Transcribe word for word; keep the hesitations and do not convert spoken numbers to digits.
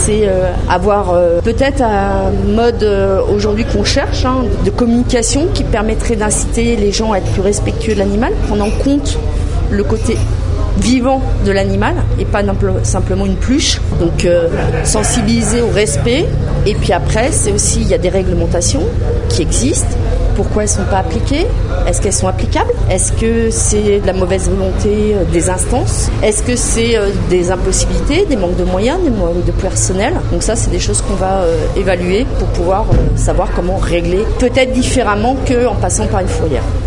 c'est euh, avoir euh, peut-être un mode euh, aujourd'hui qu'on cherche, hein, de communication qui permettrait d'inciter les gens à être plus respectueux de l'animal, prendre en compte le côté vivant de l'animal et pas simplement une pluche. Donc euh, sensibiliser au respect. Et puis après, c'est aussi, il y a des réglementations qui existent. Pourquoi elles ne sont pas appliquées ? Est-ce qu'elles sont applicables ? Est-ce que c'est de la mauvaise volonté des instances ? Est-ce que c'est des impossibilités, des manques de moyens, des manques de personnel ? Donc ça, c'est des choses qu'on va euh, évaluer pour pouvoir euh, savoir comment régler, peut-être différemment qu'en passant par une fourrière.